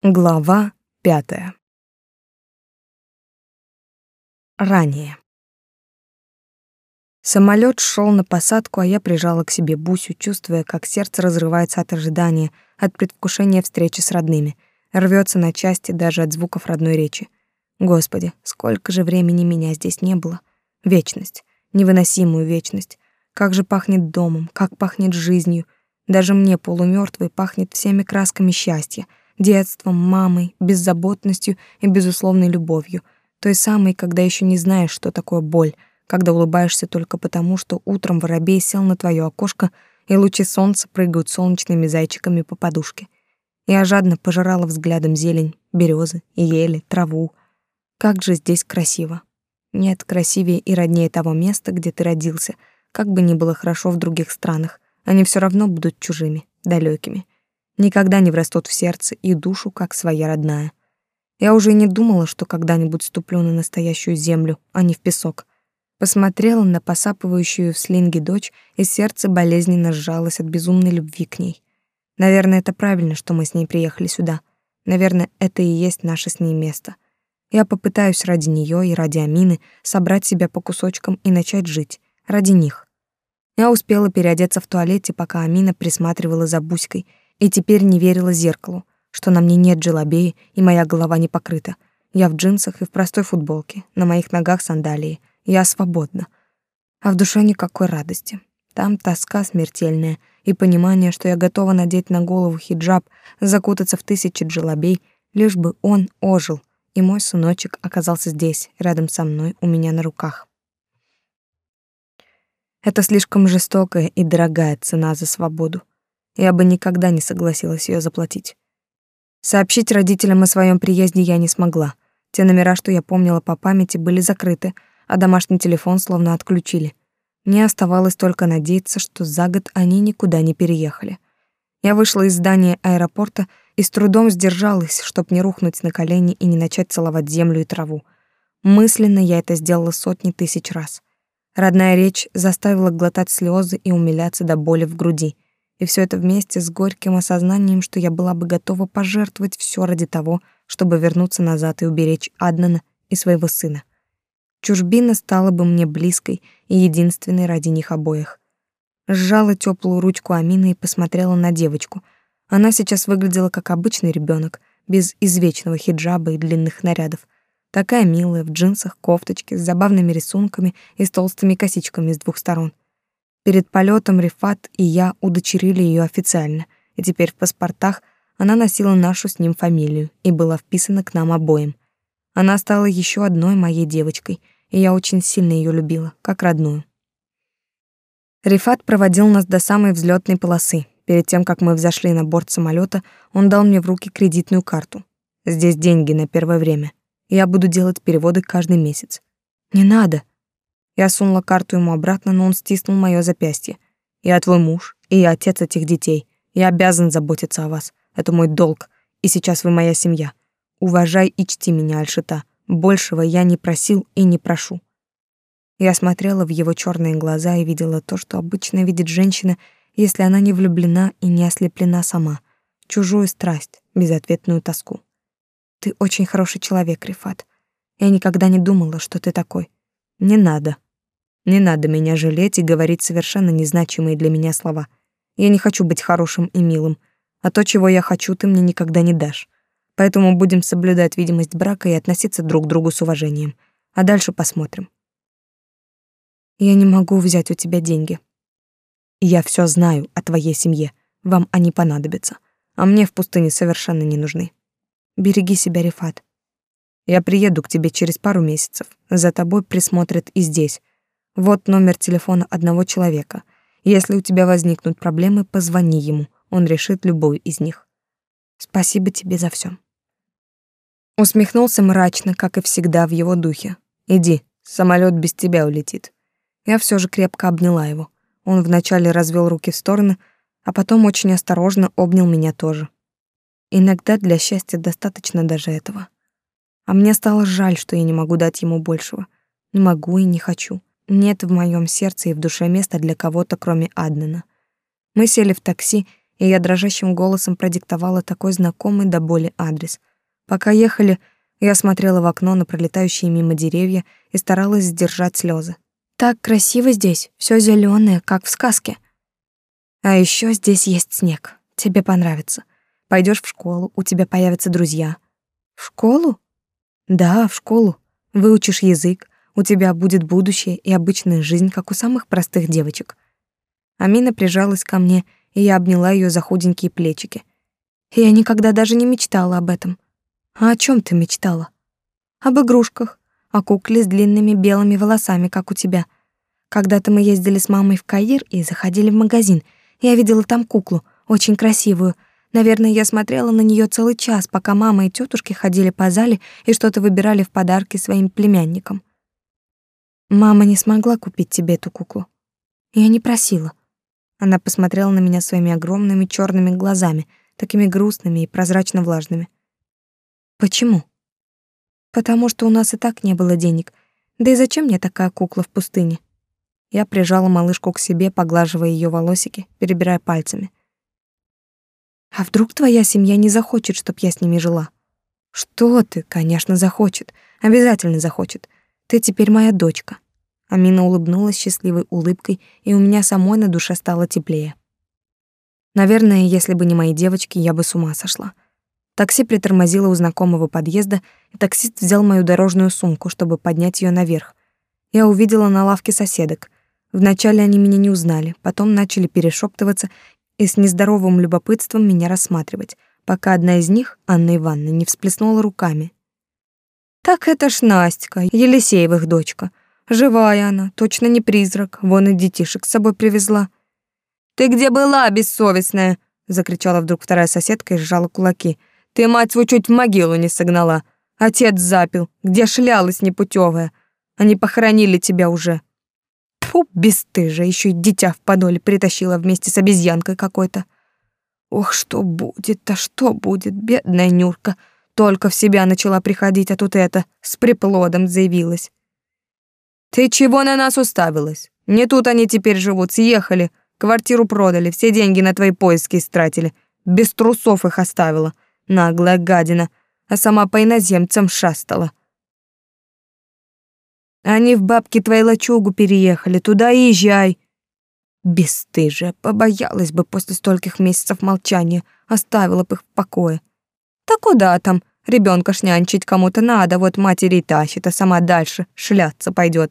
Глава 5. Ранее. Самолет шел на посадку, а я прижала к себе Бусю, чувствуя, как сердце разрывается от ожидания, от предвкушения встречи с родными, рвется на части даже от звуков родной речи. Господи, сколько же времени меня здесь не было. Вечность, невыносимую вечность. Как же пахнет домом, как пахнет жизнью. Даже мне, полумёртвой, пахнет всеми красками счастья, детством, мамой, беззаботностью и безусловной любовью, той самой, когда еще не знаешь, что такое боль, когда улыбаешься только потому, что утром воробей сел на твое окошко, и лучи солнца прыгают солнечными зайчиками по подушке. Я жадно пожирала взглядом зелень, березы, ели, траву. Как же здесь красиво. Нет красивее и роднее того места, где ты родился. Как бы ни было хорошо в других странах, они все равно будут чужими, далекими. Никогда не врастут в сердце и душу, как своя родная. Я уже и не думала, что когда-нибудь ступлю на настоящую землю, а не в песок. Посмотрела на посапывающую в слинге дочь, и сердце болезненно сжалось от безумной любви к ней. Наверное, это правильно, что мы с ней приехали сюда. Наверное, это и есть наше с ней место. Я попытаюсь ради нее и ради Амины собрать себя по кусочкам и начать жить. Ради них. Я успела переодеться в туалете, пока Амина присматривала за Буськой, и теперь не верила зеркалу, что на мне нет джелабеи и моя голова не покрыта. Я в джинсах и в простой футболке, на моих ногах сандалии. Я свободна. А в душе никакой радости. Там тоска смертельная и понимание, что я готова надеть на голову хиджаб, закутаться в тысячи джелабей, лишь бы он ожил, и мой сыночек оказался здесь, рядом со мной, у меня на руках. Это слишком жестокая и дорогая цена за свободу. Я бы никогда не согласилась ее заплатить. Сообщить родителям о своем приезде я не смогла. Те номера, что я помнила по памяти, были закрыты, а домашний телефон словно отключили. Мне оставалось только надеяться, что за год они никуда не переехали. Я вышла из здания аэропорта и с трудом сдержалась, чтоб не рухнуть на колени и не начать целовать землю и траву. Мысленно я это сделала сотни тысяч раз. Родная речь заставила глотать слезы и умиляться до боли в груди. И все это вместе с горьким осознанием, что я была бы готова пожертвовать все ради того, чтобы вернуться назад и уберечь Аднана и своего сына. Чужбина стала бы мне близкой и единственной ради них обоих. Сжала теплую ручку Амины и посмотрела на девочку. Она сейчас выглядела как обычный ребенок, без извечного хиджаба и длинных нарядов. Такая милая, в джинсах, кофточке, с забавными рисунками и с толстыми косичками с двух сторон. Перед полетом Рифат и я удочерили ее официально, и теперь в паспортах она носила нашу с ним фамилию и была вписана к нам обоим. Она стала еще одной моей девочкой, и я очень сильно ее любила, как родную. Рифат проводил нас до самой взлетной полосы. Перед тем, как мы взошли на борт самолета, он дал мне в руки кредитную карту. Здесь деньги на первое время. Я буду делать переводы каждый месяц. Не надо. Я сунула карту ему обратно, но он стиснул моё запястье. Я твой муж, и я отец этих детей. Я обязан заботиться о вас. Это мой долг. И сейчас вы моя семья. Уважай и чти меня, Альшита. Большего я не просил и не прошу. Я смотрела в его черные глаза и видела то, что обычно видит женщина, если она не влюблена и не ослеплена сама. Чужую страсть, безответную тоску. Ты очень хороший человек, Рифат. Я никогда не думала, что ты такой. Не надо. Не надо меня жалеть и говорить совершенно незначимые для меня слова. Я не хочу быть хорошим и милым, а то, чего я хочу, ты мне никогда не дашь. Поэтому будем соблюдать видимость брака и относиться друг к другу с уважением. А дальше посмотрим. Я не могу взять у тебя деньги. Я все знаю о твоей семье. Вам они понадобятся. А мне в пустыне совершенно не нужны. Береги себя, Рифат. Я приеду к тебе через пару месяцев. За тобой присмотрят и здесь. Вот номер телефона одного человека. Если у тебя возникнут проблемы, позвони ему. Он решит любую из них. Спасибо тебе за все. Усмехнулся мрачно, как и всегда в его духе. Иди, самолет без тебя улетит. Я все же крепко обняла его. Он вначале развел руки в стороны, а потом очень осторожно обнял меня тоже. Иногда для счастья достаточно даже этого. А мне стало жаль, что я не могу дать ему большего. Не могу и не хочу. Нет в моем сердце и в душе места для кого-то, кроме Аднана. Мы сели в такси, и я дрожащим голосом продиктовала такой знакомый до боли адрес. Пока ехали, я смотрела в окно на пролетающие мимо деревья и старалась сдержать слезы. Так красиво здесь, все зеленое, как в сказке. А еще здесь есть снег. Тебе понравится. Пойдешь в школу, у тебя появятся друзья. В школу? Да, в школу. Выучишь язык, у тебя будет будущее и обычная жизнь, как у самых простых девочек. Амина прижалась ко мне, и я обняла ее за худенькие плечики. И я никогда даже не мечтала об этом. А о чем ты мечтала? Об игрушках, о кукле с длинными белыми волосами, как у тебя. Когда-то мы ездили с мамой в Каир и заходили в магазин. Я видела там куклу, очень красивую. Наверное, я смотрела на нее целый час, пока мама и тетушки ходили по зале и что-то выбирали в подарки своим племянникам. Мама не смогла купить тебе эту куклу. Я не просила. Она посмотрела на меня своими огромными черными глазами, такими грустными и прозрачно-влажными. Почему? Потому что у нас и так не было денег. Да и зачем мне такая кукла в пустыне? Я прижала малышку к себе, поглаживая ее волосики, перебирая пальцами. А вдруг твоя семья не захочет, чтоб я с ними жила? Что ты, конечно, захочет. Обязательно захочет. Ты теперь моя дочка. Амина улыбнулась счастливой улыбкой, и у меня самой на душе стало теплее. Наверное, если бы не мои девочки, я бы с ума сошла. Такси притормозило у знакомого подъезда, и таксист взял мою дорожную сумку, чтобы поднять ее наверх. Я увидела на лавке соседок. Вначале они меня не узнали, потом начали перешептываться и с нездоровым любопытством меня рассматривать, пока одна из них, Анна Ивановна, не всплеснула руками. «Так это ж Настя, Елисеевых дочка. Живая она, точно не призрак, вон и детишек с собой привезла». «Ты где была, бессовестная?» — закричала вдруг вторая соседка и сжала кулаки. «Ты мать свою чуть в могилу не согнала. Отец запил, где шлялась непутевая. Они похоронили тебя уже». Тьфу, бесстыжая, еще и дитя в подоле притащила вместе с обезьянкой какой-то. Ох, что будет-то, что будет, бедная Нюрка. Только в себя начала приходить, а тут это, с приплодом заявилась. Ты чего на нас уставилась? Не тут они теперь живут, съехали. Квартиру продали, все деньги на твои поиски истратили. Без трусов их оставила. Наглая гадина. А сама по иноземцам шастала. Они в бабки твоей лачугу переехали, туда и езжай. Бесстыжая, побоялась бы после стольких месяцев молчания, оставила бы их в покое. Да куда там, ребенка ж нянчить кому-то надо, вот матери и тащит, а сама дальше шляться пойдет.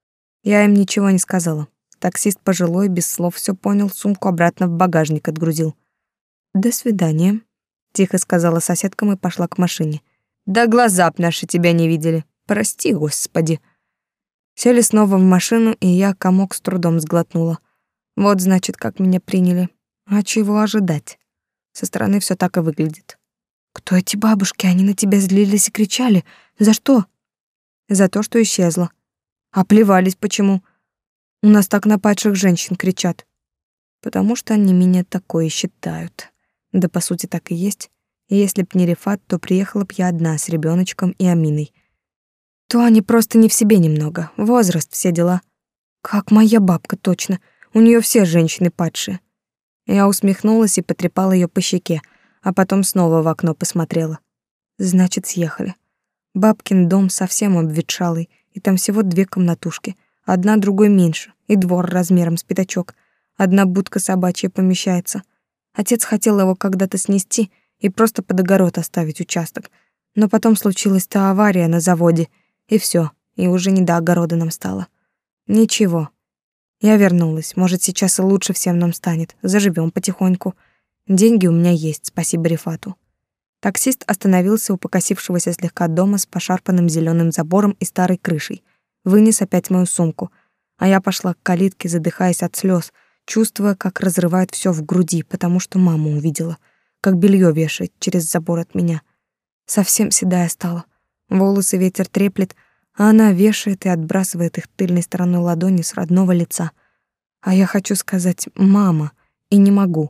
Я им ничего не сказала. Таксист пожилой, без слов все понял, сумку обратно в багажник отгрузил. «До свидания», — тихо сказала соседкам и пошла к машине. «Да глаза б наши тебя не видели. Прости, Господи». Сели снова в машину, и я комок с трудом сглотнула. Вот, значит, как меня приняли. А чего ожидать? Со стороны все так и выглядит. Кто эти бабушки? Они на тебя злились и кричали. За что? За то, что исчезла. А плевались почему? У нас так на падших женщин кричат. Потому что они меня такое считают. Да, по сути, так и есть. И если б не Рифат, то приехала б я одна с ребеночком и Аминой. То они просто не в себе немного. Возраст, все дела. Как моя бабка, точно. У нее все женщины падшие. Я усмехнулась и потрепала ее по щеке, а потом снова в окно посмотрела. Значит, съехали. Бабкин дом совсем обветшалый, и там всего 2 комнатушки. Одна другой меньше, и двор размером с пятачок. Одна будка собачья помещается. Отец хотел его когда-то снести и просто под огород оставить участок. Но потом случилась та авария на заводе, и все, и уже не до огорода нам стало. Ничего. Я вернулась. Может, сейчас и лучше всем нам станет. Заживем потихоньку. Деньги у меня есть, спасибо Рифату. Таксист остановился у покосившегося слегка дома с пошарпанным зеленым забором и старой крышей. Вынес опять мою сумку, а я пошла к калитке, задыхаясь от слез, чувствуя, как разрывает все в груди, потому что мама увидела, как белье вешает через забор от меня. Совсем седая стала. Волосы ветер треплет, а она вешает и отбрасывает их тыльной стороной ладони с родного лица. А я хочу сказать «мама» и не могу.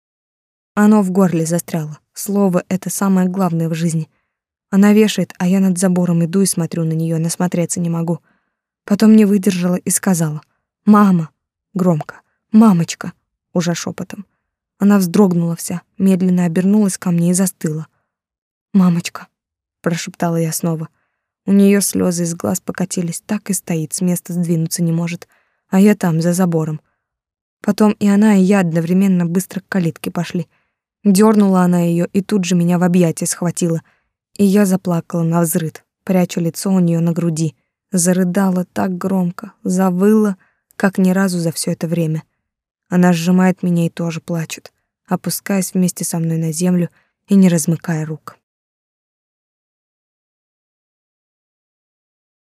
Оно в горле застряло. Слово — это самое главное в жизни. Она вешает, а я над забором иду и смотрю на нее, насмотреться не могу. Потом не выдержала и сказала «мама» громко, «мамочка» уже шепотом. Она вздрогнула вся, медленно обернулась ко мне и застыла. «Мамочка», — прошептала я снова. У нее слезы из глаз покатились, так и стоит, с места сдвинуться не может, а я там, за забором. Потом и она, и я одновременно быстро к калитке пошли. Дёрнула она ее и тут же меня в объятия схватила, и я заплакала навзрыд, пряча лицо у нее на груди. Зарыдала так громко, завыла, как ни разу за все это время. Она сжимает меня и тоже плачет, опускаясь вместе со мной на землю и не размыкая рук.